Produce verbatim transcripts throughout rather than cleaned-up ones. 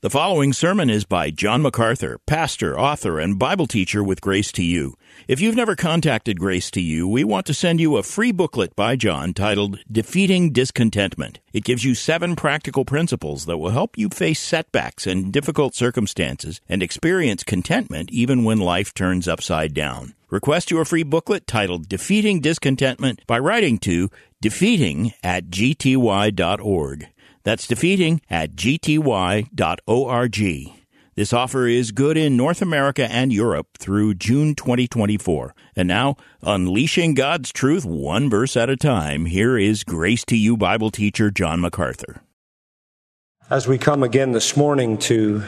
The following sermon is by John MacArthur, pastor, author, and Bible teacher with Grace to You. If you've never contacted Grace to You, we want to send you a free booklet by John titled Defeating Discontentment. It gives you seven practical principles that will help you face setbacks and difficult circumstances and experience contentment even when life turns upside down. Request your free booklet titled Defeating Discontentment by writing to defeating at g t y dot org. That's defeating at g t y dot org. This offer is good in North America and Europe through June twenty twenty-four. And now, unleashing God's truth one verse at a time, here is Grace to You Bible teacher John MacArthur. As we come again this morning to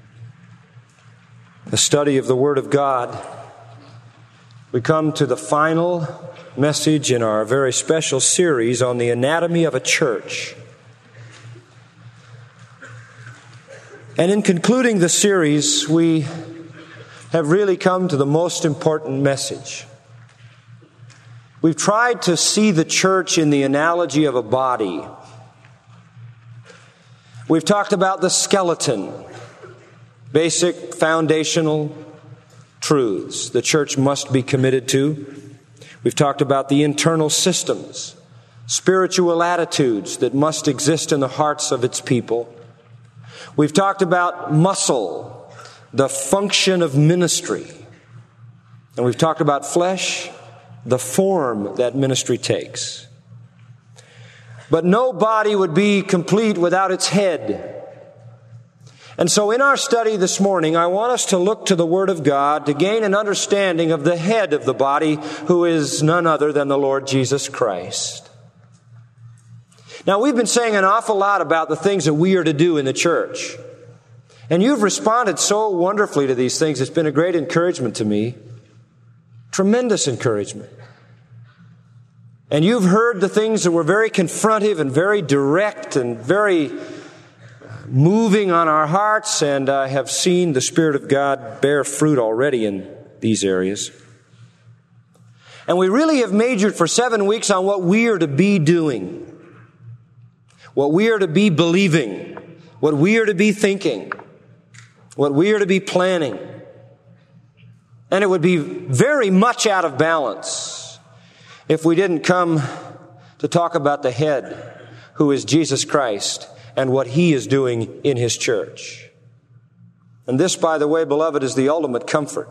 the study of the Word of God, we come to the final message in our very special series on the anatomy of a church. And in concluding the series, we have really come to the most important message. We've tried to see the church in the analogy of a body. We've talked about the skeleton, basic foundational truths the church must be committed to. We've talked about the internal systems, spiritual attitudes that must exist in the hearts of its people. We've talked about muscle, the function of ministry. And we've talked about flesh, the form that ministry takes. But no body would be complete without its head. And so in our study this morning, I want us to look to the Word of God to gain an understanding of the head of the body, who is none other than the Lord Jesus Christ. Now, we've been saying an awful lot about the things that we are to do in the church. And you've responded so wonderfully to these things. It's been a great encouragement to me. Tremendous encouragement. And you've heard the things that were very confrontive and very direct and very moving on our hearts. And I have seen the Spirit of God bear fruit already in these areas. And we really have majored for seven weeks on what we are to be doing. What we are to be believing, what we are to be thinking, what we are to be planning. And it would be very much out of balance if we didn't come to talk about the head, who is Jesus Christ, and what He is doing in His church. And this, by the way, beloved, is the ultimate comfort.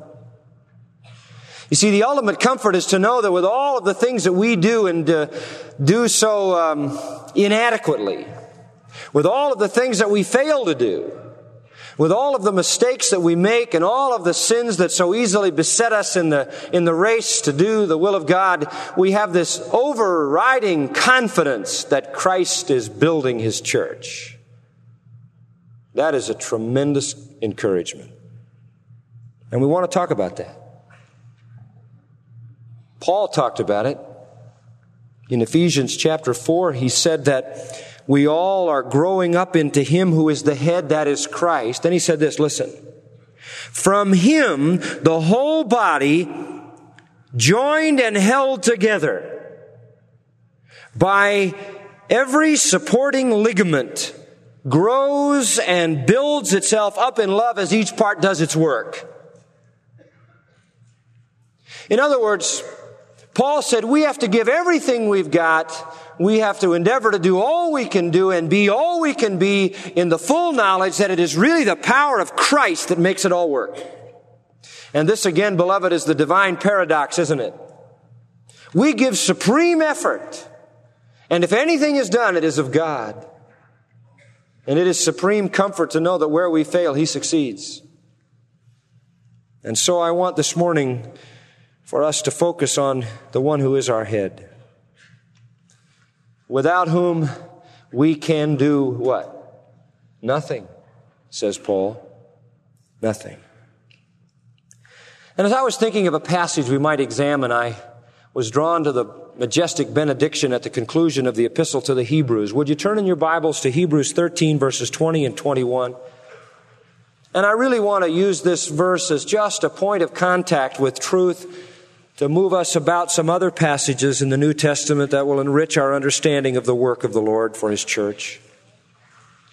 You see, the ultimate comfort is to know that with all of the things that we do and uh, do so um, inadequately, with all of the things that we fail to do, with all of the mistakes that we make and all of the sins that so easily beset us in the in the race to do the will of God, we have this overriding confidence that Christ is building His church. That is a tremendous encouragement. And we want to talk about that. Paul talked about it. In Ephesians chapter four, he said that we all are growing up into Him who is the head, that is Christ. Then he said this, listen. From Him, the whole body, joined and held together by every supporting ligament, grows and builds itself up in love as each part does its work. In other words, Paul said we have to give everything we've got. We have to endeavor to do all we can do and be all we can be in the full knowledge that it is really the power of Christ that makes it all work. And this again, beloved, is the divine paradox, isn't it? We give supreme effort. And if anything is done, it is of God. And it is supreme comfort to know that where we fail, He succeeds. And so I want this morning for us to focus on the one who is our head, without whom we can do what? Nothing, says Paul. Nothing. And as I was thinking of a passage we might examine, I was drawn to the majestic benediction at the conclusion of the epistle to the Hebrews. Would you turn in your Bibles to Hebrews thirteen, verses twenty and twenty-one? And I really want to use this verse as just a point of contact with truth to move us about some other passages in the New Testament that will enrich our understanding of the work of the Lord for His church.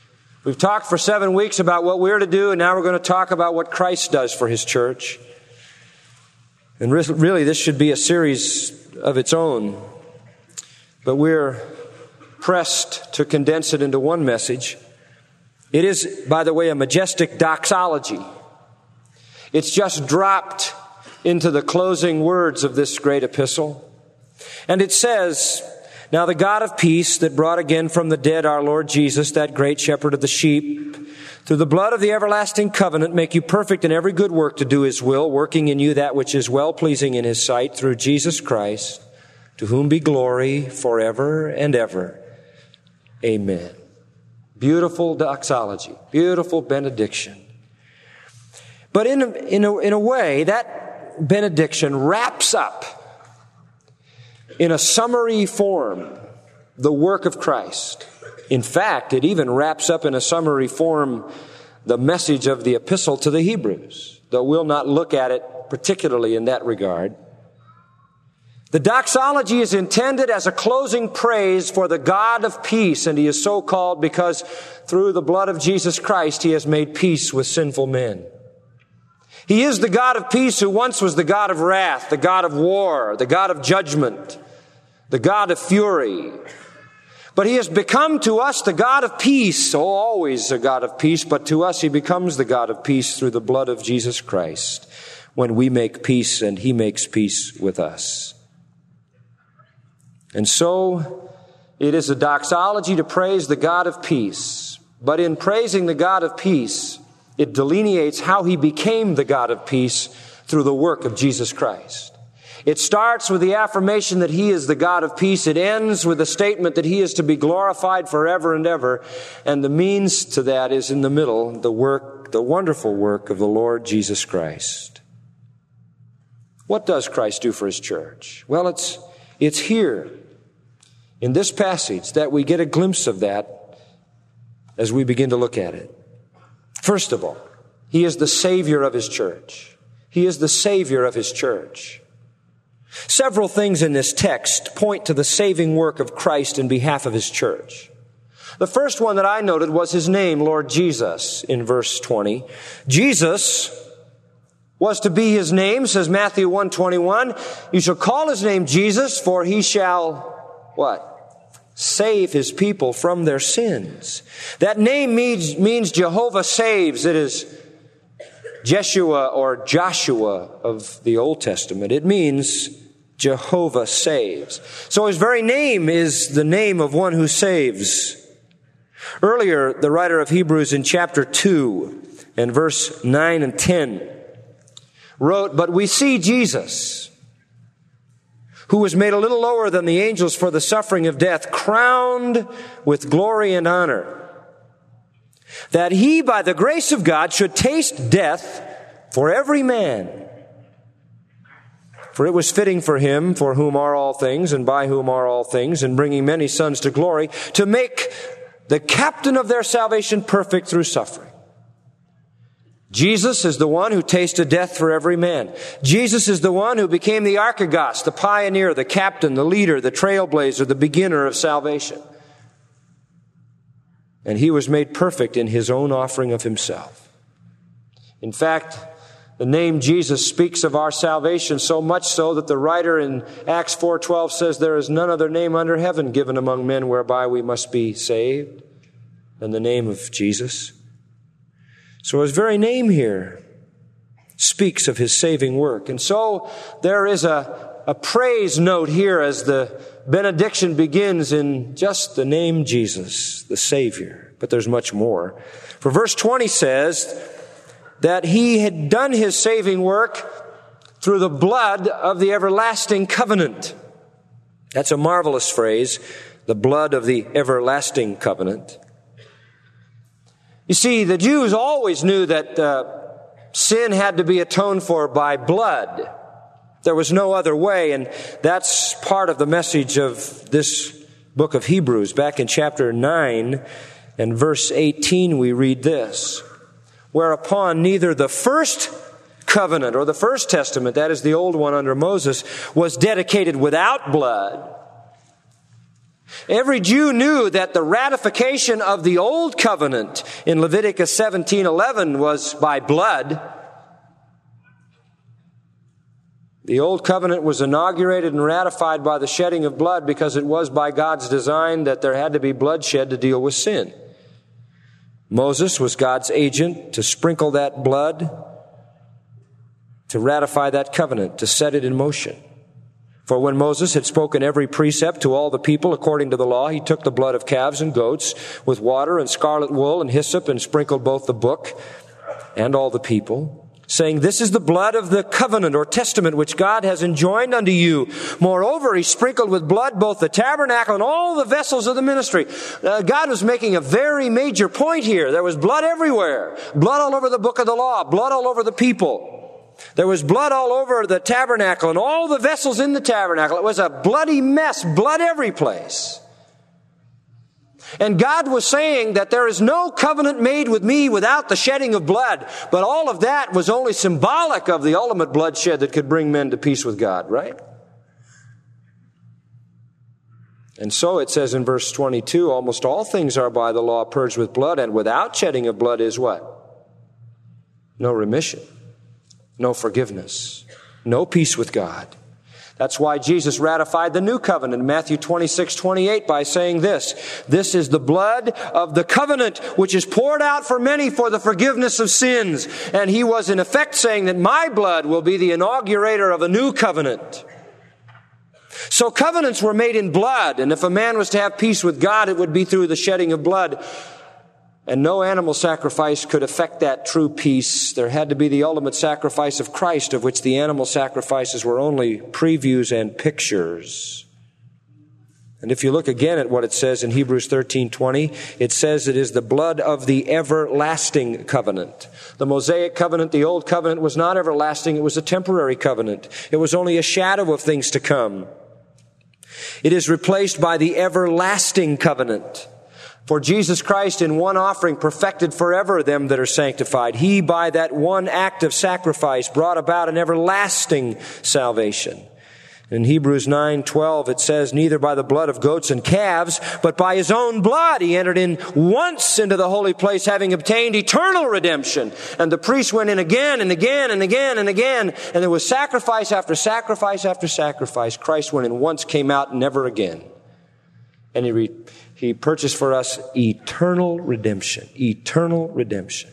We've talked for seven weeks about what we're to do, and now we're going to talk about what Christ does for His church. And really, this should be a series of its own. But we're pressed to condense it into one message. It is, by the way, a majestic doxology. It's just dropped into the closing words of this great epistle. And it says, "Now the God of peace that brought again from the dead our Lord Jesus, that great shepherd of the sheep, through the blood of the everlasting covenant, make you perfect in every good work to do His will, working in you that which is well-pleasing in His sight, through Jesus Christ, to whom be glory forever and ever. Amen." Beautiful doxology, beautiful benediction. But in a, in a, in a way, that benediction wraps up in a summary form the work of Christ. In fact, it even wraps up in a summary form the message of the epistle to the Hebrews, though we'll not look at it particularly in that regard. The doxology is intended as a closing praise for the God of peace, and He is so called because through the blood of Jesus Christ He has made peace with sinful men. He is the God of peace who once was the God of wrath, the God of war, the God of judgment, the God of fury. But He has become to us the God of peace, oh, always a God of peace, but to us He becomes the God of peace through the blood of Jesus Christ, when we make peace and He makes peace with us. And so, it is a doxology to praise the God of peace. But in praising the God of peace, it delineates how He became the God of peace through the work of Jesus Christ. It starts with the affirmation that He is the God of peace. It ends with the statement that He is to be glorified forever and ever. And the means to that is in the middle, the work, the wonderful work of the Lord Jesus Christ. What does Christ do for His church? Well, it's, it's here in this passage that we get a glimpse of that as we begin to look at it. First of all, He is the Savior of His church. He is the Savior of His church. Several things in this text point to the saving work of Christ in behalf of His church. The first one that I noted was His name, Lord Jesus, in verse twenty. Jesus was to be His name, says Matthew one twenty-one. You shall call His name Jesus, for He shall, what? Save His people from their sins. That name means, means Jehovah saves. It is Jeshua or Joshua of the Old Testament. It means Jehovah saves. So His very name is the name of one who saves. Earlier, the writer of Hebrews in chapter two and verse nine and ten wrote, "But we see Jesus, who was made a little lower than the angels for the suffering of death, crowned with glory and honor, that He, by the grace of God, should taste death for every man. For it was fitting for Him, for whom are all things, and by whom are all things, and bringing many sons to glory, to make the captain of their salvation perfect through suffering." Jesus is the one who tasted death for every man. Jesus is the one who became the archegos, the pioneer, the captain, the leader, the trailblazer, the beginner of salvation. And He was made perfect in His own offering of Himself. In fact, the name Jesus speaks of our salvation so much so that the writer in Acts four twelve says, "There is none other name under heaven given among men whereby we must be saved than the name of Jesus." So His very name here speaks of His saving work. And so there is a, a praise note here as the benediction begins in just the name Jesus, the Savior. But there's much more. For verse twenty says that He had done His saving work through the blood of the everlasting covenant. That's a marvelous phrase, the blood of the everlasting covenant. You see, the Jews always knew that uh, sin had to be atoned for by blood. There was no other way, and that's part of the message of this book of Hebrews. Back in chapter nine and verse eighteen, we read this: "Whereupon neither the first covenant or the first testament, that is the old one under Moses, was dedicated without blood, Every Jew knew that the ratification of the old covenant in Leviticus seventeen eleven was by blood. The old covenant was inaugurated and ratified by the shedding of blood because it was by God's design that there had to be bloodshed to deal with sin. Moses was God's agent to sprinkle that blood, to ratify that covenant, to set it in motion. For when Moses had spoken every precept to all the people according to the law, he took the blood of calves and goats with water and scarlet wool and hyssop and sprinkled both the book and all the people, saying, "This is the blood of the covenant or testament which God has enjoined unto you." Moreover, he sprinkled with blood both the tabernacle and all the vessels of the ministry. Uh, God was making a very major point here. There was blood everywhere. Blood all over the book of the law. Blood all over the people. There was blood all over the tabernacle and all the vessels in the tabernacle. It was a bloody mess. Blood every place. And God was saying that there is no covenant made with me without the shedding of blood. But all of that was only symbolic of the ultimate bloodshed that could bring men to peace with God, right? And so it says in verse twenty-two, almost all things are by the law purged with blood, and without shedding of blood is what? No remission, no forgiveness, no peace with God. That's why Jesus ratified the new covenant in Matthew twenty-six twenty-eight by saying this, "This is the blood of the covenant which is poured out for many for the forgiveness of sins." And he was in effect saying that my blood will be the inaugurator of a new covenant. So covenants were made in blood, and if a man was to have peace with God, it would be through the shedding of blood. And no animal sacrifice could effect that true peace. There had to be the ultimate sacrifice of Christ, of which the animal sacrifices were only previews and pictures. And if you look again at what it says in Hebrews thirteen twenty, it says it is the blood of the everlasting covenant. The Mosaic covenant, the old covenant, was not everlasting. It was a temporary covenant. It was only a shadow of things to come. It is replaced by the everlasting covenant. For Jesus Christ in one offering perfected forever them that are sanctified. He by that one act of sacrifice brought about an everlasting salvation. In Hebrews nine twelve it says, "Neither by the blood of goats and calves, but by his own blood he entered in once into the holy place, having obtained eternal redemption." And the priest went in again and again and again and again, and there was sacrifice after sacrifice after sacrifice. Christ went in once, came out never again. And he re- He purchased for us eternal redemption. Eternal redemption.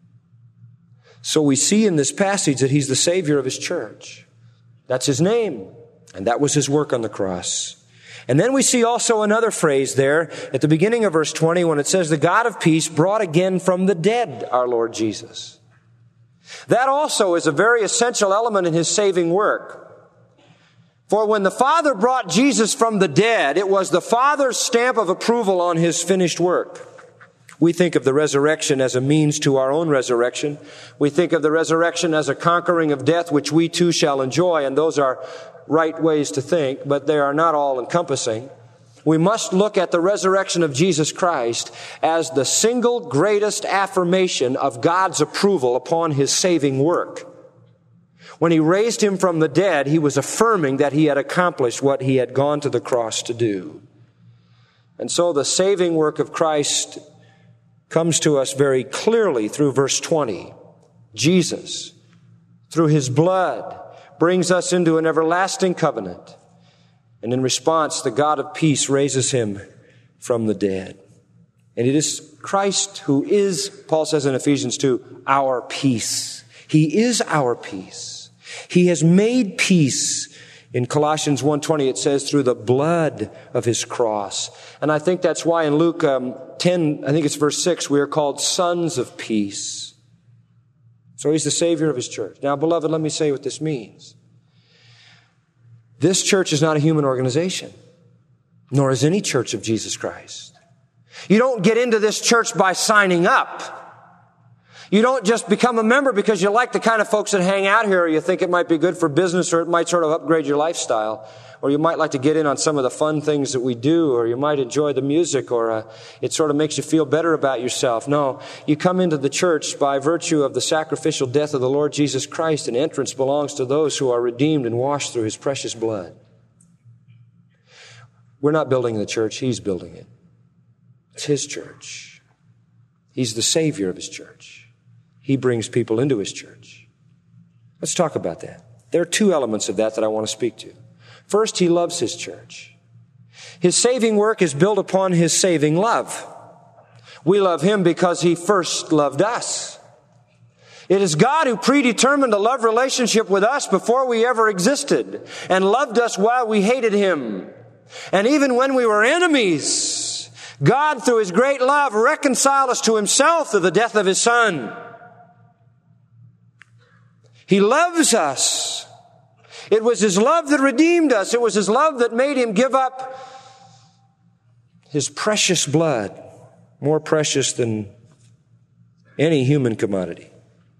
So we see in this passage that he's the Savior of his church. That's his name. And that was his work on the cross. And then we see also another phrase there at the beginning of verse twenty when it says, "The God of peace brought again from the dead our Lord Jesus." That also is a very essential element in his saving work. For when the Father brought Jesus from the dead, it was the Father's stamp of approval on his finished work. We think of the resurrection as a means to our own resurrection. We think of the resurrection as a conquering of death, which we too shall enjoy, and those are right ways to think, but they are not all encompassing. We must look at the resurrection of Jesus Christ as the single greatest affirmation of God's approval upon his saving work. When he raised him from the dead, he was affirming that he had accomplished what he had gone to the cross to do. And so the saving work of Christ comes to us very clearly through verse twenty. Jesus, through his blood, brings us into an everlasting covenant. And in response, the God of peace raises him from the dead. And it is Christ who is, Paul says in Ephesians two, our peace. He is our peace. He has made peace. In Colossians one twenty it says through the blood of his cross. And I think that's why in Luke um, ten, I think it's verse six, we are called sons of peace. So he's the Savior of his church. Now, beloved, let me say what this means. This church is not a human organization, nor is any church of Jesus Christ. You don't get into this church by signing up. You don't just become a member because you like the kind of folks that hang out here, or you think it might be good for business, or it might sort of upgrade your lifestyle, or you might like to get in on some of the fun things that we do, or you might enjoy the music, or uh, it sort of makes you feel better about yourself. No, you come into the church by virtue of the sacrificial death of the Lord Jesus Christ, and entrance belongs to those who are redeemed and washed through his precious blood. We're not building the church. He's building it. It's His church. He's the Savior of His church. He brings people into His church. Let's talk about that. There are two elements of that that I want to speak to. First, He loves His church. His saving work is built upon His saving love. We love Him because He first loved us. It is God who predetermined a love relationship with us before we ever existed and loved us while we hated Him. And even when we were enemies, God, through His great love, reconciled us to Himself through the death of His Son. He loves us. It was His love that redeemed us. It was His love that made Him give up His precious blood, more precious than any human commodity.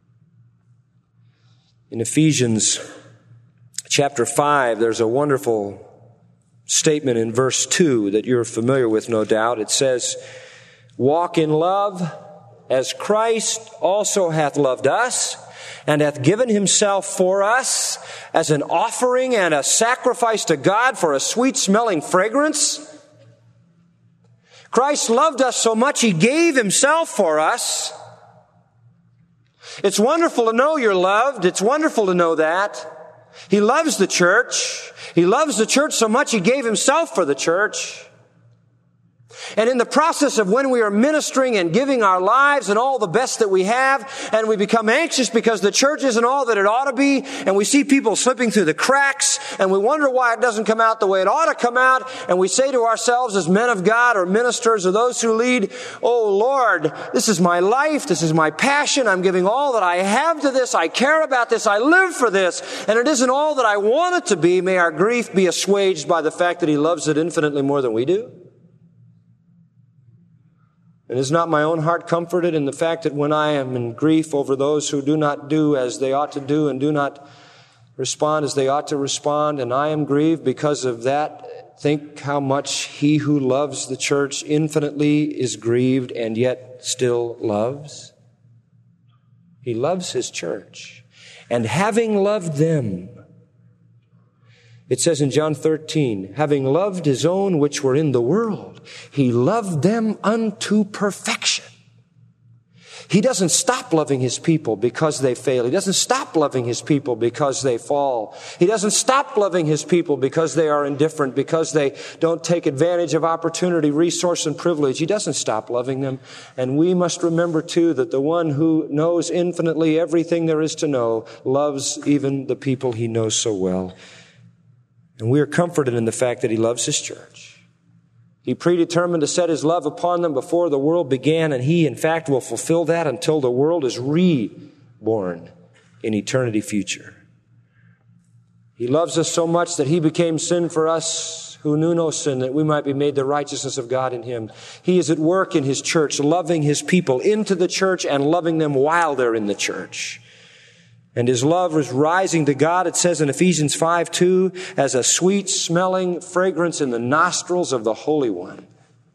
In Ephesians chapter five, there's a wonderful statement in verse two that you're familiar with, no doubt. It says, "Walk in love as Christ also hath loved us, and hath given Himself for us as an offering and a sacrifice to God for a sweet-smelling fragrance." Christ loved us so much He gave Himself for us. It's wonderful to know you're loved. It's wonderful to know that. He loves the church. He loves the church so much He gave Himself for the church. And in the process of when we are ministering and giving our lives and all the best that we have, and we become anxious because the church isn't all that it ought to be, and we see people slipping through the cracks, and we wonder why it doesn't come out the way it ought to come out, and we say to ourselves as men of God or ministers or those who lead, "Oh Lord, this is my life, this is my passion, I'm giving all that I have to this, I care about this, I live for this, and it isn't all that I want it to be." May our grief be assuaged by the fact that He loves it infinitely more than we do. And is not my own heart comforted in the fact that when I am in grief over those who do not do as they ought to do and do not respond as they ought to respond, and I am grieved because of that, think how much He who loves the church infinitely is grieved and yet still loves? He loves His church. And having loved them, it says in John thirteen, having loved His own which were in the world, He loved them unto perfection. He doesn't stop loving His people because they fail. He doesn't stop loving His people because they fall. He doesn't stop loving His people because they are indifferent, because they don't take advantage of opportunity, resource, and privilege. He doesn't stop loving them. And we must remember, too, that the one who knows infinitely everything there is to know loves even the people He knows so well. And we are comforted in the fact that He loves His church. He predetermined to set His love upon them before the world began, and He, in fact, will fulfill that until the world is reborn in eternity future. He loves us so much that He became sin for us who knew no sin, that we might be made the righteousness of God in Him. He is at work in His church, loving His people into the church and loving them while they're in the church. And His love is rising to God, it says in Ephesians five two, as a sweet-smelling fragrance in the nostrils of the Holy One.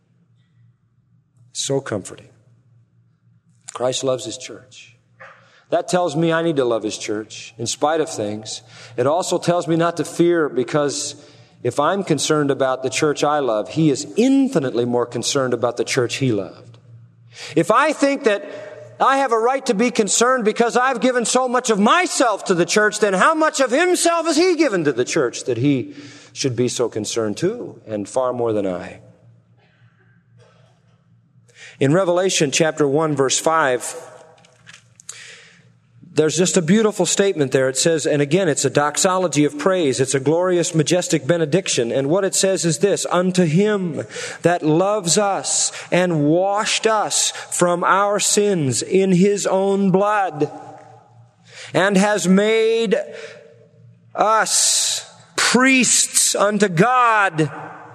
So comforting. Christ loves His church. That tells me I need to love His church in spite of things. It also tells me not to fear, because if I'm concerned about the church I love, He is infinitely more concerned about the church He loved. If I think that I have a right to be concerned because I've given so much of myself to the church, then how much of Himself has He given to the church that He should be so concerned too, and far more than I? In Revelation chapter one, verse five, there's just a beautiful statement there. It says, and again, it's a doxology of praise. It's a glorious, majestic benediction. And what it says is this: unto Him that loves us and washed us from our sins in His own blood, and has made us priests unto God.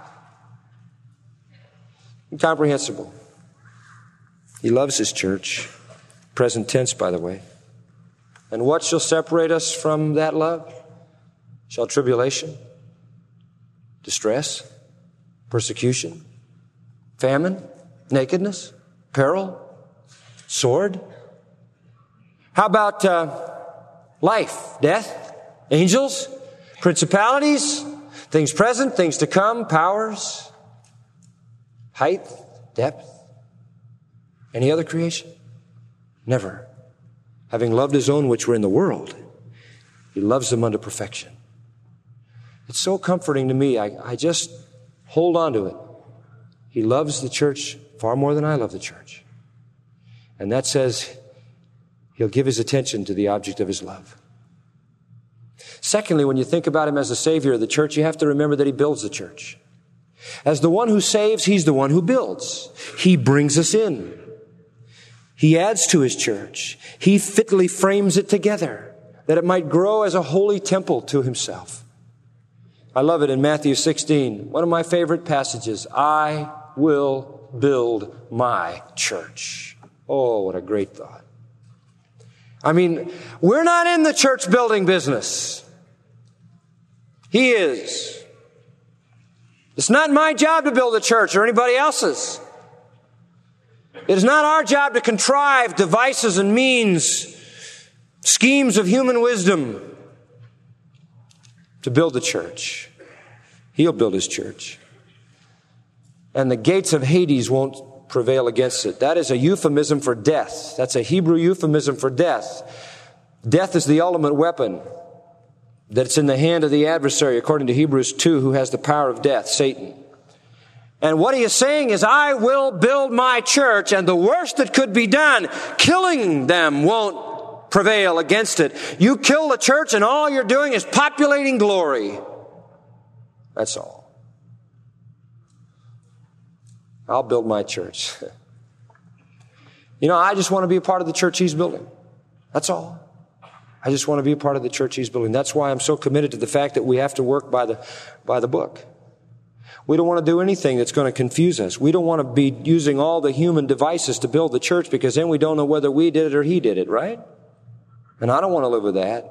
Incomprehensible. He loves His church. Present tense, by the way. And what shall separate us from that love? Shall tribulation, distress, persecution, famine, nakedness, peril, sword? How about uh, life, death, angels, principalities, Things present, things to come, powers, height, depth, any other creation? Never. Having loved his own which were in the world, he loves them unto perfection. It's so comforting to me. I, I just hold on to it. He loves the church far more than I love the church. And that says he'll give his attention to the object of his love. Secondly, when you think about him as the Savior of the church, you have to remember that he builds the church. As the one who saves, he's the one who builds. He brings us in. He adds to his church. He fitly frames it together that it might grow as a holy temple to himself. I love it in Matthew sixteen, one of my favorite passages. I will build my church. Oh, what a great thought. I mean, we're not in the church building business. He is. It's not my job to build a church or anybody else's. It is not our job to contrive devices and means, schemes of human wisdom to build the church. He'll build his church. And the gates of Hades won't prevail against it. That is a euphemism for death. That's a Hebrew euphemism for death. Death is the ultimate weapon that's in the hand of the adversary, according to Hebrews two, who has the power of death, Satan. And what he is saying is, I will build my church, and the worst that could be done, killing them, won't prevail against it. You kill the church, and all you're doing is populating glory. That's all. I'll build my church. You know, I just want to be a part of the church he's building. That's all. I just want to be a part of the church he's building. That's why I'm so committed to the fact that we have to work by the, by the book. We don't want to do anything that's going to confuse us. We don't want to be using all the human devices to build the church, because then we don't know whether we did it or he did it, right? And I don't want to live with that.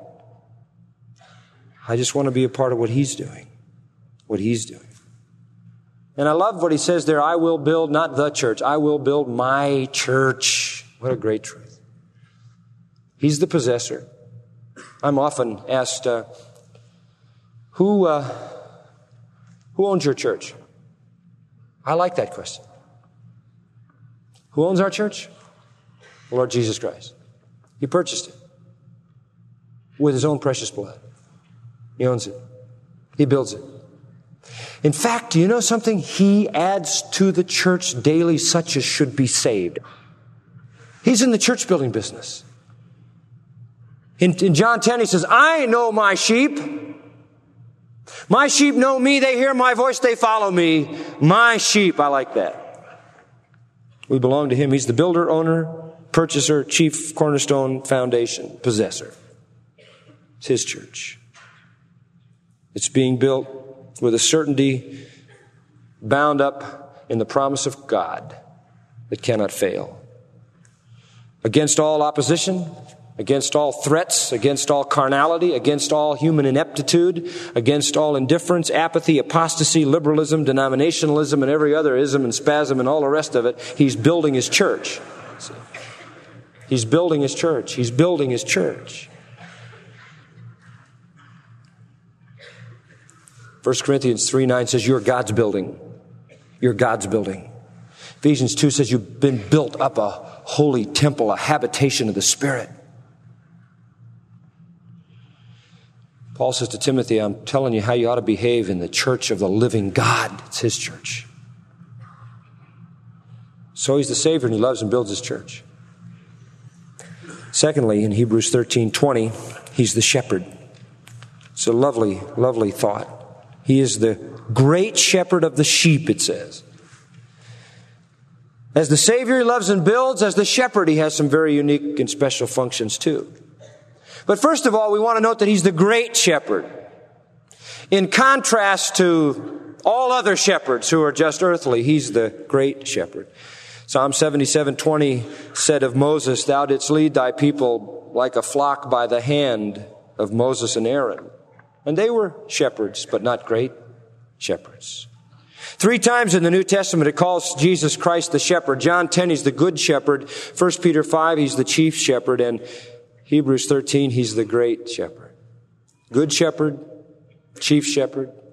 I just want to be a part of what he's doing. What he's doing. And I love what he says there, I will build, not the church, I will build my church. What a great truth. He's the possessor. I'm often asked, uh, who, uh, who owns your church? I like that question. Who owns our church? The Lord Jesus Christ. He purchased it with his own precious blood. He owns it. He builds it. In fact, do you know something? He adds to the church daily such as should be saved. He's in the church building business. In, in John ten, he says, I know my sheep. My sheep know me. They hear my voice. They follow me. My sheep. I like that. We belong to him. He's the builder, owner, purchaser, chief cornerstone, foundation, possessor. It's his church. It's being built with a certainty bound up in the promise of God that cannot fail. Against all opposition, against all threats, against all carnality, against all human ineptitude, against all indifference, apathy, apostasy, liberalism, denominationalism, and every other ism and spasm and all the rest of it, he's building his church. He's building his church. He's building his church. First Corinthians three nine says, you're God's building. You're God's building. Ephesians two says, you've been built up a holy temple, a habitation of the Spirit. Paul says to Timothy, I'm telling you how you ought to behave in the church of the living God. It's his church. So he's the Savior, and he loves and builds his church. Secondly, in Hebrews thirteen twenty, he's the shepherd. It's a lovely, lovely thought. He is the great shepherd of the sheep, it says. As the Savior, he loves and builds. As the shepherd, he has some very unique and special functions too. But first of all, we want to note that he's the great shepherd. In contrast to all other shepherds who are just earthly, he's the great shepherd. Psalm seventy-seven twenty said of Moses, thou didst lead thy people like a flock by the hand of Moses and Aaron. And they were shepherds, but not great shepherds. Three times in the New Testament, it calls Jesus Christ the shepherd. John ten, he's the good shepherd. First Peter five, he's the chief shepherd. And Hebrews thirteen, he's the great shepherd. Good shepherd, chief shepherd,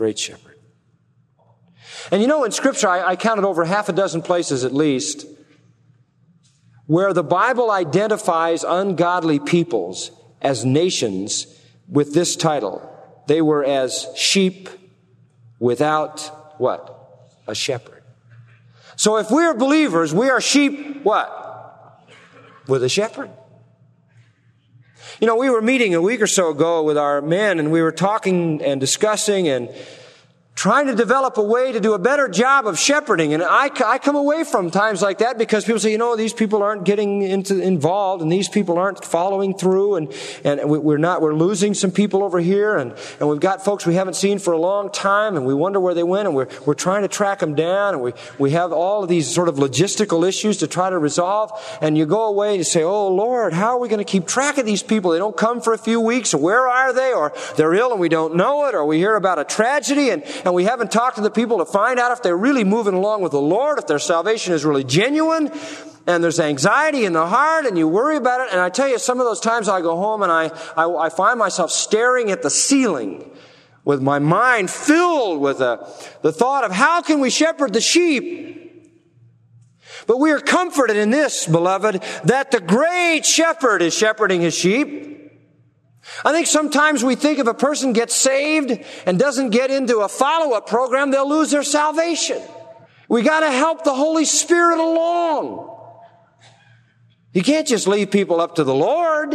Great shepherd. And you know, in Scripture, I, I counted over half a dozen places at least where the Bible identifies ungodly peoples as nations with this title. They were as sheep without what? A shepherd. So if we are believers, we are sheep what? With a shepherd. You know, we were meeting a week or so ago with our men, and we were talking and discussing and trying to develop a way to do a better job of shepherding. And I, I come away from times like that because people say, you know, these people aren't getting into involved, and these people aren't following through, and, and we're not, we're losing some people over here, and, and we've got folks we haven't seen for a long time, and we wonder where they went, and we're, we're trying to track them down, and we, we have all of these sort of logistical issues to try to resolve, and you go away and you say, oh Lord, how are we going to keep track of these people? They don't come for a few weeks, or where are they? Or they're ill and we don't know it, or we hear about a tragedy, and, and we haven't talked to the people to find out if they're really moving along with the Lord, if their salvation is really genuine, and there's anxiety in the heart, and you worry about it. And I tell you, some of those times I go home and I, I, I find myself staring at the ceiling with my mind filled with the, the thought of how can we shepherd the sheep? But we are comforted in this, beloved, that the great shepherd is shepherding his sheep. I think sometimes we think if a person gets saved and doesn't get into a follow-up program, they'll lose their salvation. We got to help the Holy Spirit along. You can't just leave people up to the Lord.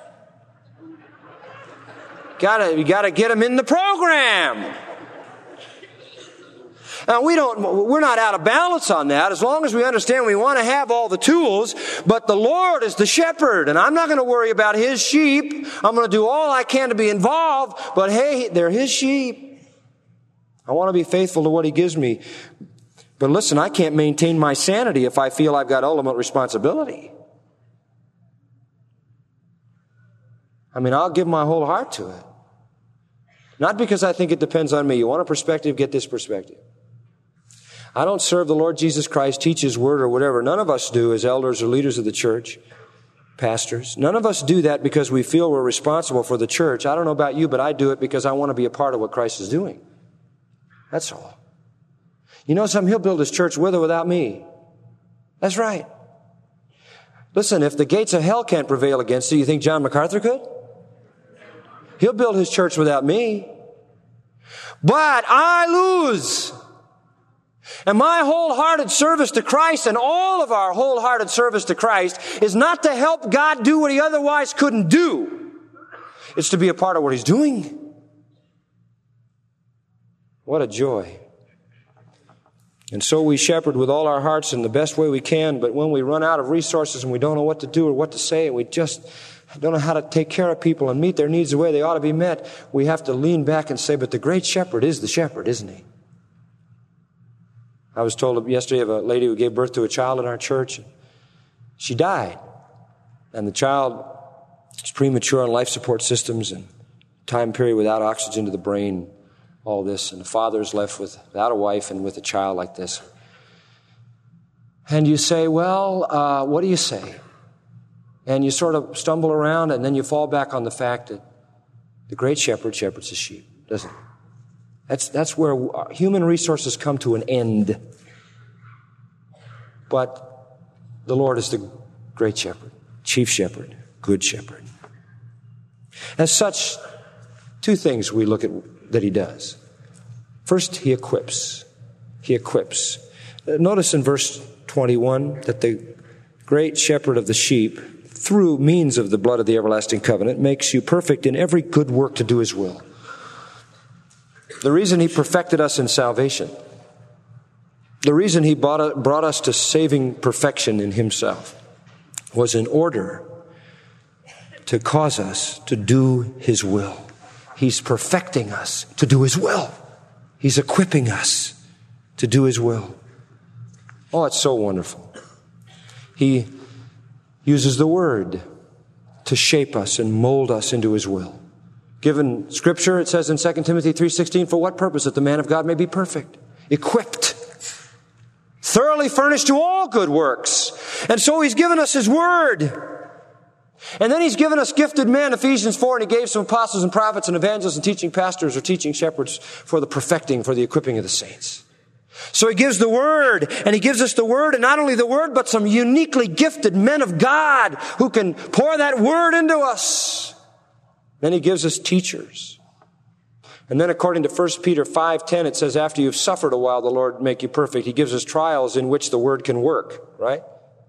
Gotta, you got to get them in the program. Now, we don't, we're not out of balance on that, as long as we understand we want to have all the tools, but the Lord is the shepherd, and I'm not going to worry about his sheep. I'm going to do all I can to be involved, but hey, they're his sheep. I want to be faithful to what he gives me. But listen, I can't maintain my sanity if I feel I've got ultimate responsibility. I mean, I'll give my whole heart to it. Not because I think it depends on me. You want a perspective? Get this perspective. I don't serve the Lord Jesus Christ, teach his word or whatever. None of us do as elders or leaders of the church, pastors. None of us do that because we feel we're responsible for the church. I don't know about you, but I do it because I want to be a part of what Christ is doing. That's all. You know something? He'll build his church with or without me. That's right. Listen, if the gates of hell can't prevail against it, you think John MacArthur could? He'll build his church without me. But I lose. And my wholehearted service to Christ, and all of our wholehearted service to Christ, is not to help God do what he otherwise couldn't do. It's to be a part of what he's doing. What a joy. And so we shepherd with all our hearts in the best way we can, but when we run out of resources and we don't know what to do or what to say, and we just don't know how to take care of people and meet their needs the way they ought to be met, we have to lean back and say, but the great shepherd is the shepherd, isn't he? I was told yesterday of a lady who gave birth to a child in our church. She died. And the child was premature on life support systems and time period without oxygen to the brain, all this. And the father is left with, without a wife and with a child like this. And you say, well, uh, what do you say? And you sort of stumble around, and then you fall back on the fact that the great shepherd shepherds his sheep, doesn't he? That's, that's where human resources come to an end. But the Lord is the great shepherd, chief shepherd, good shepherd. As such, two things we look at that he does. First, he equips. He equips. Notice in verse twenty-one that the great shepherd of the sheep, through means of the blood of the everlasting covenant, makes you perfect in every good work to do his will. The reason he perfected us in salvation, the reason he brought, brought us to saving perfection in himself, was in order to cause us to do his will. He's perfecting us to do his will. He's equipping us to do his will. Oh, it's so wonderful. He uses the word to shape us and mold us into his will. Given Scripture, it says in Second Timothy three sixteen, for what purpose? That the man of God may be perfect, equipped, thoroughly furnished to all good works. And so he's given us his word. And then he's given us gifted men, Ephesians four, and he gave some apostles and prophets and evangelists and teaching pastors or teaching shepherds for the perfecting, for the equipping of the saints. So he gives the Word, and he gives us the Word, and not only the Word, but some uniquely gifted men of God who can pour that Word into us. Then he gives us teachers. And then according to First Peter five ten, it says, after you've suffered a while, the Lord make you perfect. He gives us trials in which the Word can work, right?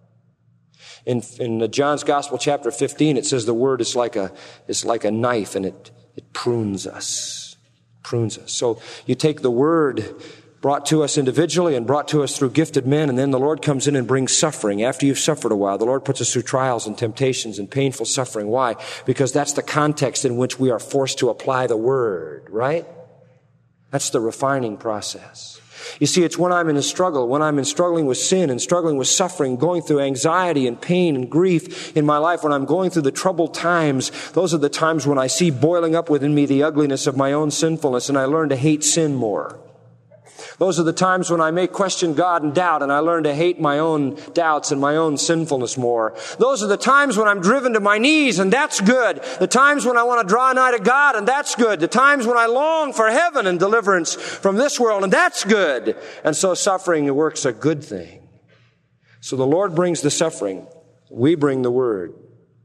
In, in John's Gospel, chapter fifteen, it says the Word is like a, is like a knife, and it, it prunes us, prunes us. So you take the Word brought to us individually and brought to us through gifted men, and then the Lord comes in and brings suffering. After you've suffered a while, the Lord puts us through trials and temptations and painful suffering. Why? Because that's the context in which we are forced to apply the Word, right? That's the refining process. You see, it's when I'm in a struggle, when I'm in struggling with sin and struggling with suffering, going through anxiety and pain and grief in my life, when I'm going through the troubled times, those are the times when I see boiling up within me the ugliness of my own sinfulness, and I learn to hate sin more. Those are the times when I may question God and doubt, and I learn to hate my own doubts and my own sinfulness more. Those are the times when I'm driven to my knees, and that's good. The times when I want to draw nigh to God, and that's good. The times when I long for heaven and deliverance from this world, and that's good. And so suffering works a good thing. So the Lord brings the suffering. We bring the Word.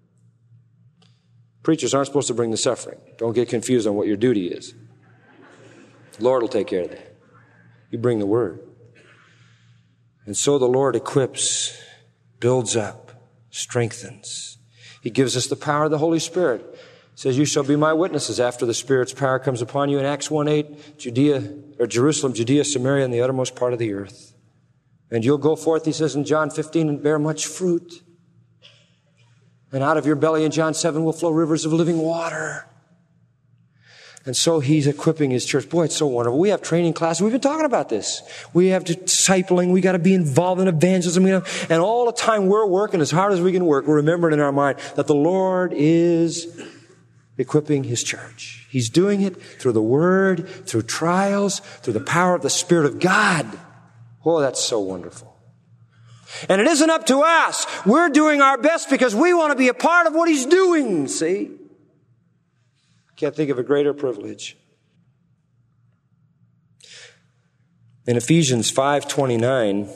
Preachers aren't supposed to bring the suffering. Don't get confused on what your duty is. The Lord will take care of that. You bring the Word. And so the Lord equips, builds up, strengthens. He gives us the power of the Holy Spirit. He says, you shall be my witnesses after the Spirit's power comes upon you. In Acts one eight, Judea, or Jerusalem, Judea, Samaria, and the uttermost part of the earth. And you'll go forth, he says in John fifteen, and bear much fruit. And out of your belly in John seven will flow rivers of living water. And so he's equipping his church. Boy, it's so wonderful. We have training classes. We've been talking about this. We have discipling. We got to be involved in evangelism. You know, and all the time we're working as hard as we can work, we're remembering in our mind that the Lord is equipping his church. He's doing it through the Word, through trials, through the power of the Spirit of God. Oh, that's so wonderful. And it isn't up to us. We're doing our best because we want to be a part of what he's doing, see? Can't think of a greater privilege. In Ephesians five twenty-nine,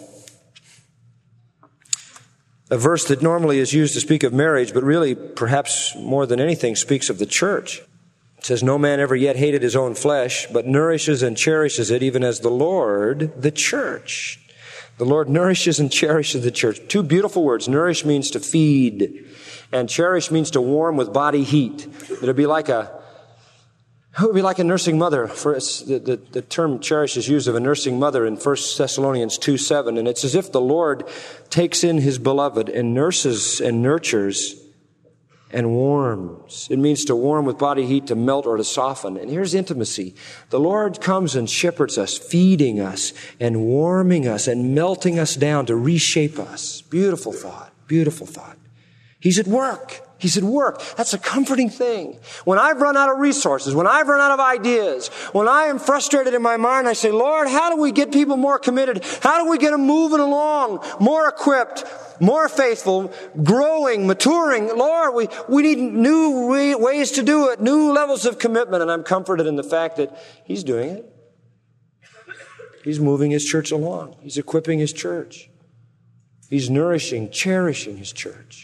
a verse that normally is used to speak of marriage, but really, perhaps more than anything, speaks of the church. It says, no man ever yet hated his own flesh, but nourishes and cherishes it, even as the Lord, the church. The Lord nourishes and cherishes the church. Two beautiful words. Nourish means to feed, and cherish means to warm with body heat. It'll be like a It would be like a nursing mother. For the, the, the term cherish is used of a nursing mother in First Thessalonians two seven. And it's as if the Lord takes in his beloved and nurses and nurtures and warms. It means to warm with body heat, to melt or to soften. And here's intimacy. The Lord comes and shepherds us, feeding us and warming us and melting us down to reshape us. Beautiful thought. Beautiful thought. He's at work. He's at work. That's a comforting thing. When I've run out of resources, when I've run out of ideas, when I am frustrated in my mind, I say, Lord, how do we get people more committed? How do we get them moving along, more equipped, more faithful, growing, maturing? Lord, we, we need new way, ways to do it, new levels of commitment. And I'm comforted in the fact that he's doing it. He's moving his church along. He's equipping his church. He's nourishing, cherishing his church.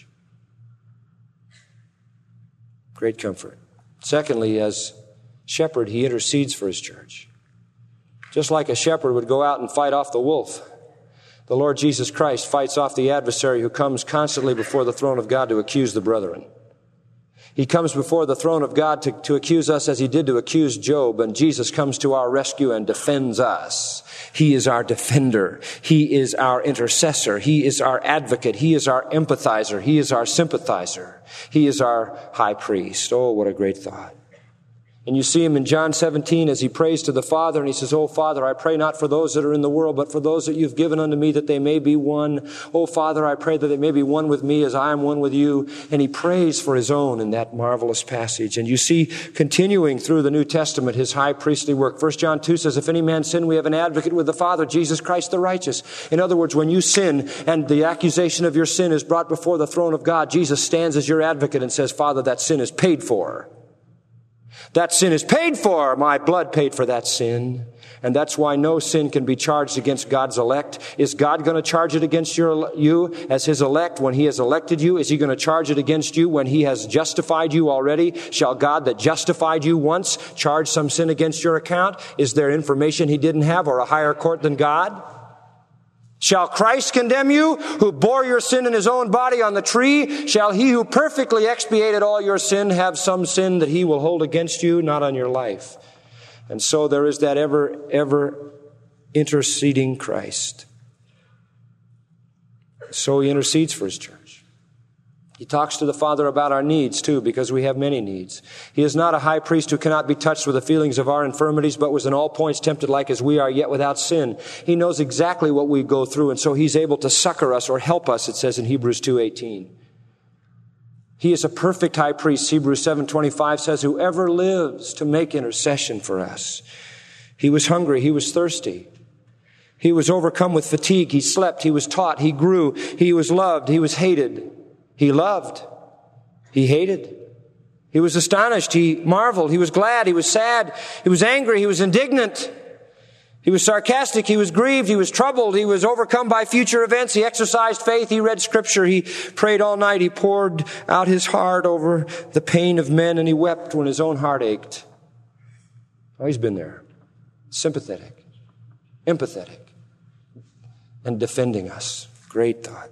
Great comfort. Secondly, as shepherd, he intercedes for his church. Just like a shepherd would go out and fight off the wolf, the Lord Jesus Christ fights off the adversary who comes constantly before the throne of God to accuse the brethren. He comes before the throne of God to, to accuse us as he did to accuse Job, and Jesus comes to our rescue and defends us. He is our defender. He is our intercessor. He is our advocate. He is our empathizer. He is our sympathizer. He is our high priest. Oh, what a great thought. And you see him in John seventeen as he prays to the Father, and he says, "Oh, Father, I pray not for those that are in the world, but for those that you've given unto me, that they may be one. Oh, Father, I pray that they may be one with me as I am one with you." And he prays for his own in that marvelous passage. And you see, continuing through the New Testament, his high priestly work. First John two says, "If any man sin, we have an advocate with the Father, Jesus Christ the righteous." In other words, when you sin and the accusation of your sin is brought before the throne of God, Jesus stands as your advocate and says, "Father, that sin is paid for. That sin is paid for. My blood paid for that sin." And that's why no sin can be charged against God's elect. Is God going to charge it against your, you as his elect when he has elected you? Is he going to charge it against you when he has justified you already? Shall God that justified you once charge some sin against your account? Is there information he didn't have, or a higher court than God? Shall Christ condemn you, who bore your sin in his own body on the tree? Shall he who perfectly expiated all your sin have some sin that he will hold against you? Not on your life. And so there is that ever, ever interceding Christ. So he intercedes for his church. He talks to the Father about our needs, too, because we have many needs. He is not a high priest who cannot be touched with the feelings of our infirmities, but was in all points tempted like as we are, yet without sin. He knows exactly what we go through, and so he's able to succor us or help us, it says in Hebrews two eighteen. He is a perfect high priest. Hebrews seven twenty-five says, "Whoever lives to make intercession for us." He was hungry. He was thirsty. He was overcome with fatigue. He slept. He was taught. He grew. He was loved. He was hated. He loved. He hated. He was astonished. He marveled. He was glad. He was sad. He was angry. He was indignant. He was sarcastic. He was grieved. He was troubled. He was overcome by future events. He exercised faith. He read Scripture. He prayed all night. He poured out his heart over the pain of men, and he wept when his own heart ached. Oh, he's been there. Sympathetic, empathetic, and defending us. Great thought.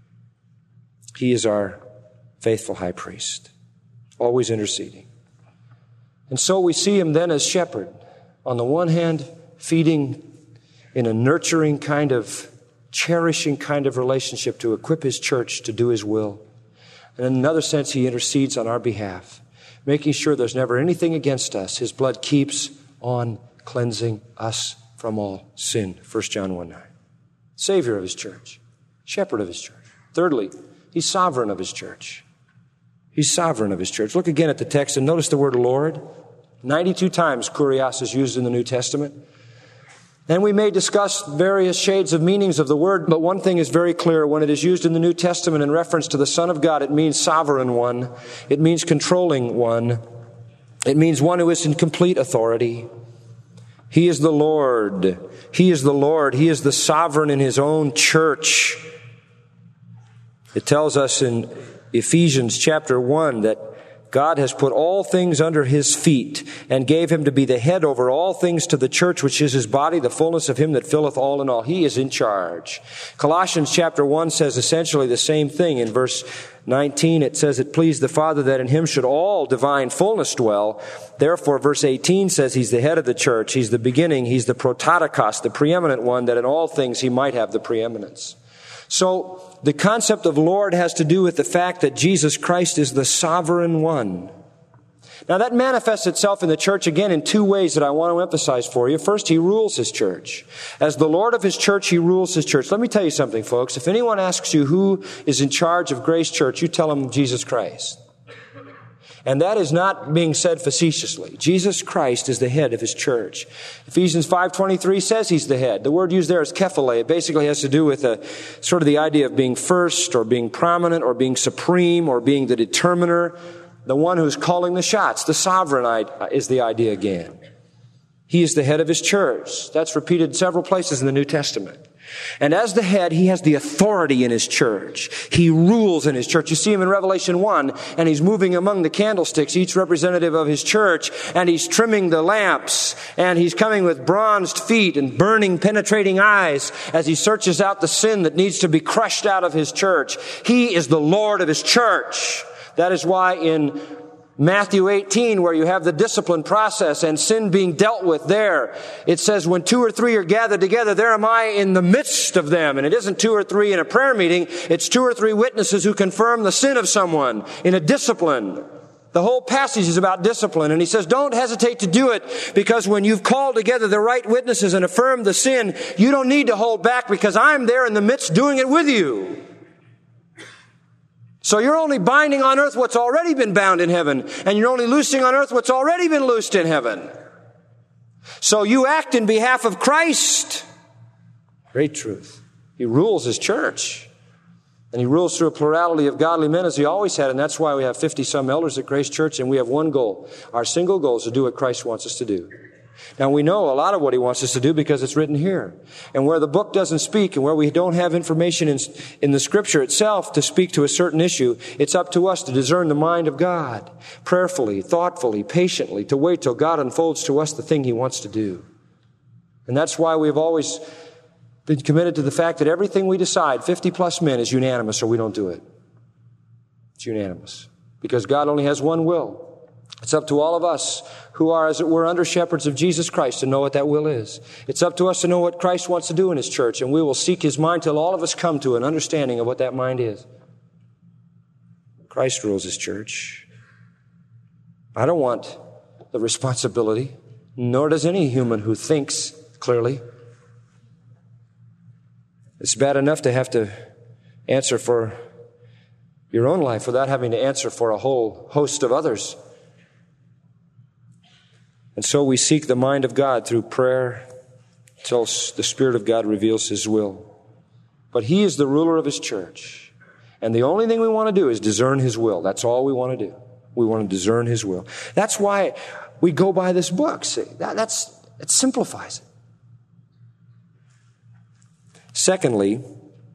He is our faithful high priest, always interceding. And so we see him then as shepherd. On the one hand, feeding in a nurturing kind of, cherishing kind of relationship to equip his church to do his will. And in another sense, he intercedes on our behalf, making sure there's never anything against us. His blood keeps on cleansing us from all sin. First John one nine. Savior of his church, shepherd of his church. Thirdly, he's sovereign of his church. He's sovereign of his church. Look again at the text and notice the word Lord. ninety-two times kurios is used in the New Testament. And we may discuss various shades of meanings of the word, but one thing is very clear. When it is used in the New Testament in reference to the Son of God, it means sovereign one. It means controlling one. It means one who is in complete authority. He is the Lord. He is the Lord. He is the sovereign in his own church. It tells us in Ephesians chapter one that God has put all things under his feet and gave him to be the head over all things to the church, which is his body, the fullness of him that filleth all in all. He is in charge. Colossians chapter one says essentially the same thing. In verse nineteen, it says, "It pleased the Father that in him should all divine fullness dwell." Therefore, verse eighteen says he's the head of the church. He's the beginning. He's the prototokos, the preeminent one, that in all things he might have the preeminence. So the concept of Lord has to do with the fact that Jesus Christ is the sovereign one. Now that manifests itself in the church again in two ways that I want to emphasize for you. First, he rules his church. As the Lord of his church, he rules his church. Let me tell you something, folks. If anyone asks you who is in charge of Grace Church, you tell them Jesus Christ. And that is not being said facetiously. Jesus Christ is the head of his church. Ephesians five twenty-three says he's the head. The word used there is kephale. It basically has to do with a, sort of the idea of being first or being prominent or being supreme or being the determiner, the one who's calling the shots. The sovereign is the idea again. He is the head of his church. That's repeated several places in the New Testament. And as the head, he has the authority in his church. He rules in his church. You see him in Revelation one, and he's moving among the candlesticks, each representative of his church, and he's trimming the lamps, and he's coming with bronzed feet and burning, penetrating eyes as he searches out the sin that needs to be crushed out of his church. He is the Lord of his church. That is why in Matthew eighteen, where you have the discipline process and sin being dealt with there, it says, when two or three are gathered together, there am I in the midst of them. And it isn't two or three in a prayer meeting. It's two or three witnesses who confirm the sin of someone in a discipline. The whole passage is about discipline. And he says, don't hesitate to do it, because when you've called together the right witnesses and affirmed the sin, you don't need to hold back, because I'm there in the midst doing it with you. So you're only binding on earth what's already been bound in heaven, and you're only loosing on earth what's already been loosed in heaven. So you act in behalf of Christ. Great truth. He rules his church. And he rules through a plurality of godly men, as he always had. And that's why we have fifty-some elders at Grace Church, and we have one goal. Our single goal is to do what Christ wants us to do. Now, we know a lot of what he wants us to do because it's written here. And where the book doesn't speak, and where we don't have information in, in the Scripture itself to speak to a certain issue, it's up to us to discern the mind of God, prayerfully, thoughtfully, patiently, to wait till God unfolds to us the thing he wants to do. And that's why we've always been committed to the fact that everything we decide, fifty plus men, is unanimous, or we don't do it. It's unanimous. Because God only has one will. It's up to all of us who are, as it were, under shepherds of Jesus Christ to know what that will is. It's up to us to know what Christ wants to do in his church, and we will seek his mind till all of us come to an understanding of what that mind is. Christ rules his church. I don't want the responsibility, nor does any human who thinks clearly. It's bad enough to have to answer for your own life without having to answer for a whole host of others. And so we seek the mind of God through prayer till the Spirit of God reveals his will. But he is the ruler of his church. And the only thing we want to do is discern his will. That's all we want to do. We want to discern his will. That's why we go by this book. See, that, that's, it simplifies it. Secondly,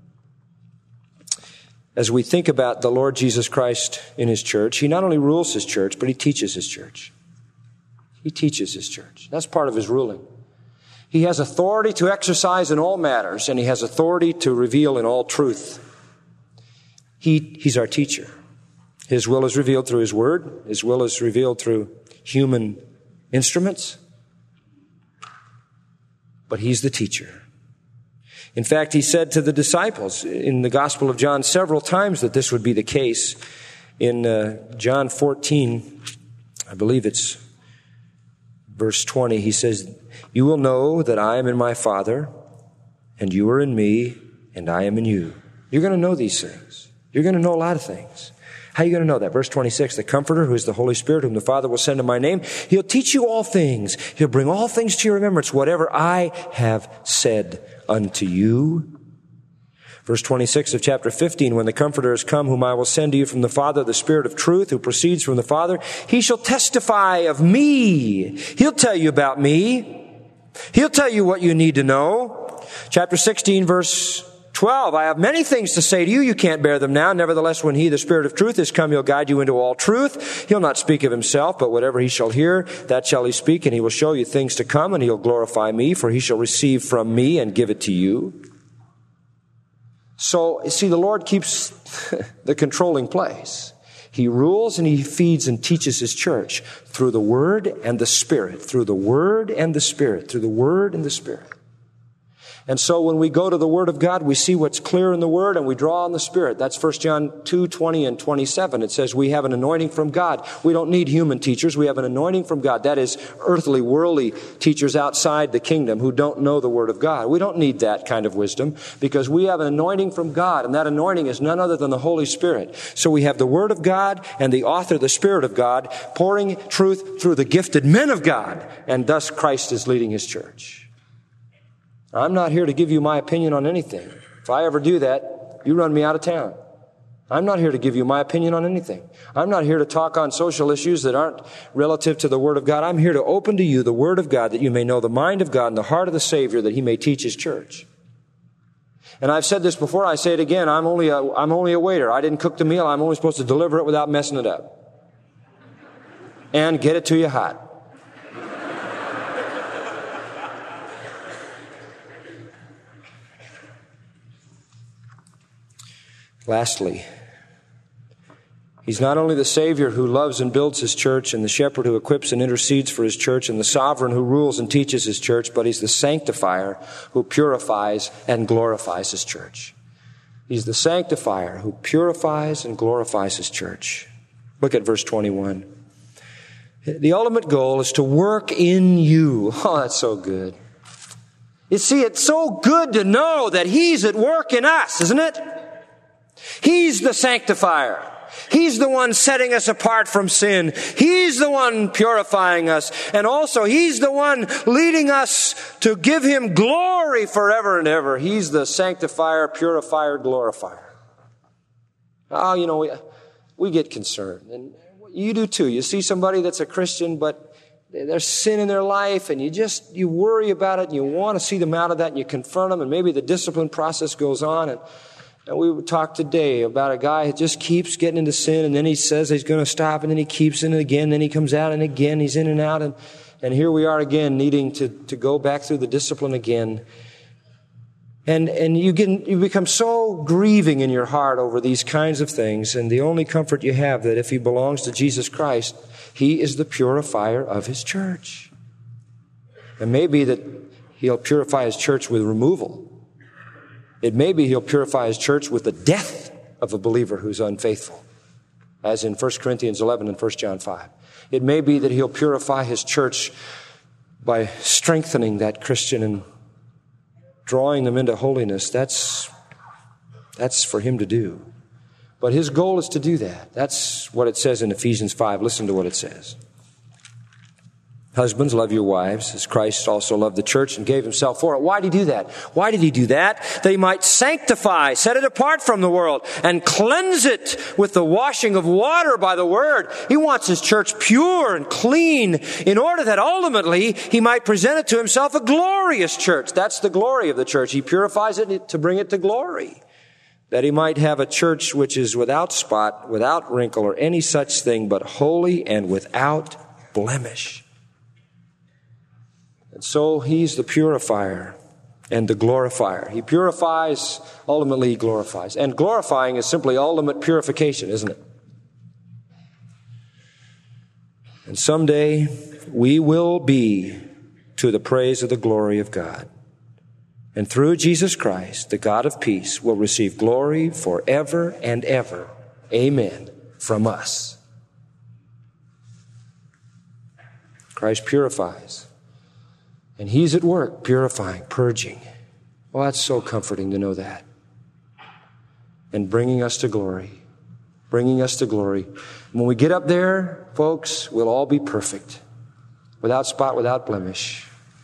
as we think about the Lord Jesus Christ in his church, he not only rules his church, but he teaches his church. He teaches his church. That's part of his ruling. He has authority to exercise in all matters, and he has authority to reveal in all truth. He, he's our teacher. His will is revealed through his word. His will is revealed through human instruments. But he's the teacher. In fact, he said to the disciples in the Gospel of John several times that this would be the case. In uh, John fourteen, I believe it's verse twenty, he says, "You will know that I am in my Father, and you are in me, and I am in you." You're going to know these things. You're going to know a lot of things. How are you going to know that? Verse twenty-six, "The Comforter, who is the Holy Spirit, whom the Father will send in my name, he'll teach you all things. He'll bring all things to your remembrance, whatever I have said unto you." Verse twenty-six of chapter fifteen, "When the Comforter has come, whom I will send to you from the Father, the Spirit of truth, who proceeds from the Father, he shall testify of me." He'll tell you about me. He'll tell you what you need to know. Chapter sixteen, verse twelve, "I have many things to say to you. You can't bear them now. Nevertheless, when he, the Spirit of truth, is come, he'll guide you into all truth. He'll not speak of himself, but whatever he shall hear, that shall he speak, and he will show you things to come, and he'll glorify me, for he shall receive from me and give it to you." So, you see, the Lord keeps the controlling place. He rules and he feeds and teaches his church through the Word and the Spirit, through the Word and the Spirit, through the Word and the Spirit. And so when we go to the Word of God, we see what's clear in the Word and we draw on the Spirit. That's First John two, twenty and twenty-seven. It says we have an anointing from God. We don't need human teachers. We have an anointing from God. That is earthly, worldly teachers outside the kingdom who don't know the Word of God. We don't need that kind of wisdom because we have an anointing from God, and that anointing is none other than the Holy Spirit. So we have the Word of God and the author, the Spirit of God, pouring truth through the gifted men of God, and thus Christ is leading his church. I'm not here to give you my opinion on anything. If I ever do that, you run me out of town. I'm not here to give you my opinion on anything. I'm not here to talk on social issues that aren't relative to the Word of God. I'm here to open to you the Word of God that you may know the mind of God and the heart of the Savior, that he may teach his church. And I've said this before, I say it again, I'm only a, I'm only a waiter. I didn't cook the meal. I'm only supposed to deliver it without messing it up. And get it to you hot. Lastly, he's not only the Savior who loves and builds his church, and the shepherd who equips and intercedes for his church, and the sovereign who rules and teaches his church, but he's the sanctifier who purifies and glorifies his church. He's the sanctifier who purifies and glorifies his church. Look at verse twenty-one. The ultimate goal is to work in you. Oh, that's so good. You see, it's so good to know that He's at work in us, isn't it? He's the sanctifier. He's the one setting us apart from sin. He's the one purifying us. And also, He's the one leading us to give Him glory forever and ever. He's the sanctifier, purifier, glorifier. Oh, you know, we, we get concerned. And you do too. You see somebody that's a Christian, but there's sin in their life, and you just, you worry about it, and you want to see them out of that, and you confront them, and maybe the discipline process goes on. And And we talked today about a guy who just keeps getting into sin, and then he says he's going to stop, and then he keeps in it again, and then he comes out, and again he's in and out, and, and here we are again needing to, to go back through the discipline again. And and you get you become so grieving in your heart over these kinds of things, and the only comfort you have that if he belongs to Jesus Christ, He is the purifier of His church. And maybe that He'll purify His church with removal. It may be He'll purify His church with the death of a believer who's unfaithful, as in First Corinthians eleven and First John five. It may be that He'll purify His church by strengthening that Christian and drawing them into holiness. That's, that's for Him to do. But His goal is to do that. That's what it says in Ephesians five. Listen to what it says. Husbands, love your wives, as Christ also loved the church and gave Himself for it. Why did He do that? Why did He do that? That He might sanctify, set it apart from the world, and cleanse it with the washing of water by the Word. He wants His church pure and clean in order that ultimately He might present it to Himself a glorious church. That's the glory of the church. He purifies it to bring it to glory. That He might have a church which is without spot, without wrinkle, or any such thing, but holy and without blemish. And so He's the purifier and the glorifier. He purifies, ultimately He glorifies. And glorifying is simply ultimate purification, isn't it? And someday we will be to the praise of the glory of God. And through Jesus Christ, the God of peace will receive glory forever and ever. Amen. From us. Christ purifies. And He's at work purifying, purging. Well, that's so comforting to know that. And bringing us to glory. Bringing us to glory. When we get up there, folks, we'll all be perfect. Without spot, without blemish.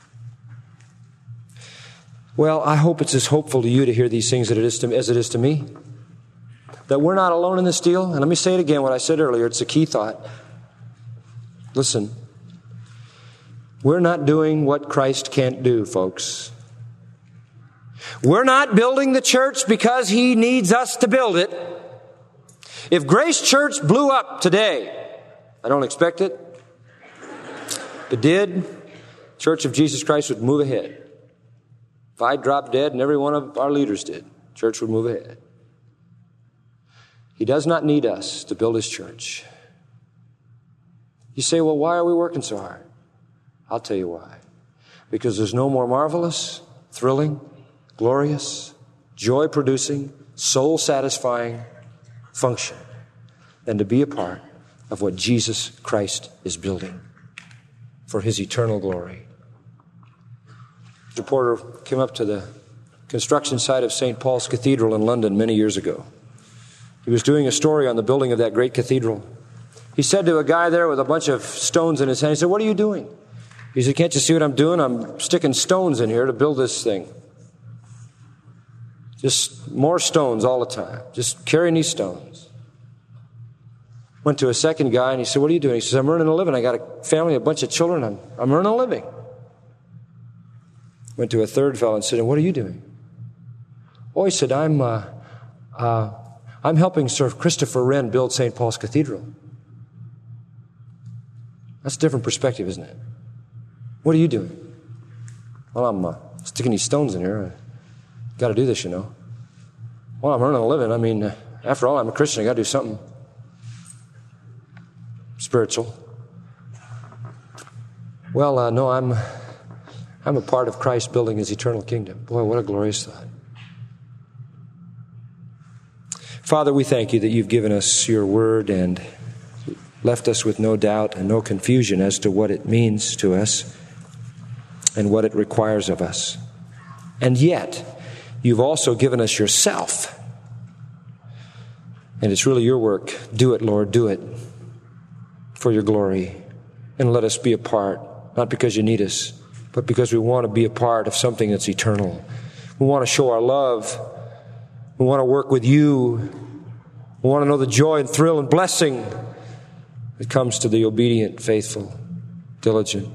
Well, I hope it's as hopeful to you to hear these things as it is to, as it is to me. That we're not alone in this deal. And let me say it again, what I said earlier. It's a key thought. Listen. We're not doing what Christ can't do, folks. We're not building the church because He needs us to build it. If Grace Church blew up today, I don't expect it. If it did, Church of Jesus Christ would move ahead. If I dropped dead and every one of our leaders did, church would move ahead. He does not need us to build His church. You say, well, why are we working so hard? I'll tell you why. Because there's no more marvelous, thrilling, glorious, joy-producing, soul-satisfying function than to be a part of what Jesus Christ is building for His eternal glory. Mister Porter came up to the construction site of Saint Paul's Cathedral in London many years ago. He was doing a story on the building of that great cathedral. He said to a guy there with a bunch of stones in his hand, he said, "What are you doing?" He said, "Can't you see what I'm doing? I'm sticking stones in here to build this thing. Just more stones all the time. Just carrying these stones." Went to a second guy and he said, "What are you doing?" He says, "I'm earning a living. I got a family, a bunch of children. I'm, I'm earning a living." Went to a third fellow and said, "And what are you doing?" "Oh," he said, I'm, uh, uh, I'm helping Sir Christopher Wren build Saint Paul's Cathedral." That's a different perspective, isn't it? "What are you doing?" "Well, I'm uh, sticking these stones in here. I got to do this, you know." "Well, I'm earning a living. I mean, uh, after all, I'm a Christian. I got to do something spiritual." "Well, uh, no, I'm I'm a part of Christ building His eternal kingdom." Boy, what a glorious thought. Father, we thank You that You've given us Your word, and left us with no doubt and no confusion as to what it means to us and what it requires of us. And yet, you've also given us yourself. And it's really your work. Do it, Lord, do it for your glory. And let us be a part, not because you need us, but because we want to be a part of something that's eternal. We want to show our love. We want to work with you. We want to know the joy and thrill and blessing that comes to the obedient, faithful, diligent.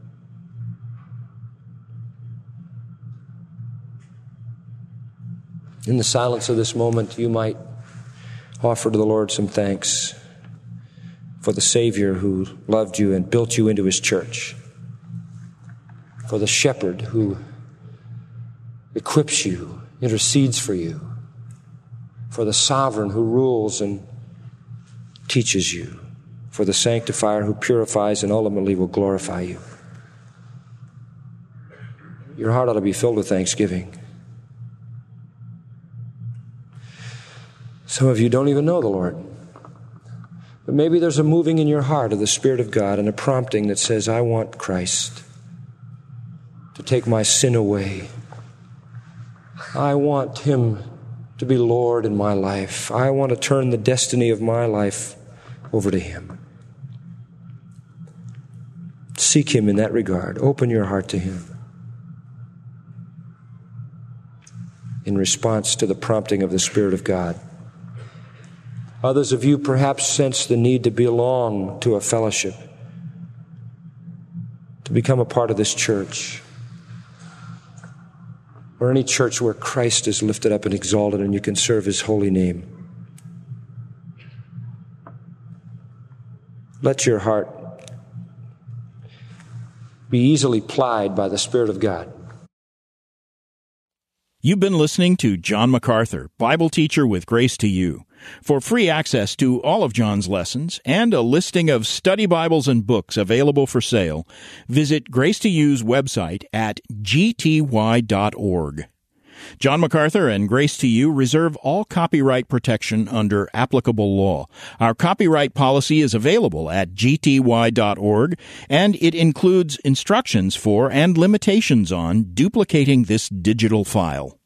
In the silence of this moment, you might offer to the Lord some thanks for the Savior who loved you and built you into His church, for the Shepherd who equips you, intercedes for you, for the Sovereign who rules and teaches you, for the Sanctifier who purifies and ultimately will glorify you. Your heart ought to be filled with thanksgiving. Some of you don't even know the Lord. But maybe there's a moving in your heart of the Spirit of God and a prompting that says, I want Christ to take my sin away. I want Him to be Lord in my life. I want to turn the destiny of my life over to Him. Seek Him in that regard. Open your heart to Him in response to the prompting of the Spirit of God. Others of you perhaps sense the need to belong to a fellowship, to become a part of this church, or any church where Christ is lifted up and exalted and you can serve His holy name. Let your heart be easily plied by the Spirit of God. You've been listening to John MacArthur, Bible teacher with Grace to You. For free access to all of John's lessons and a listing of study Bibles and books available for sale, visit Grace to You's website at g t y dot org. John MacArthur and Grace to You reserve all copyright protection under applicable law. Our copyright policy is available at g t y dot org, and it includes instructions for and limitations on duplicating this digital file.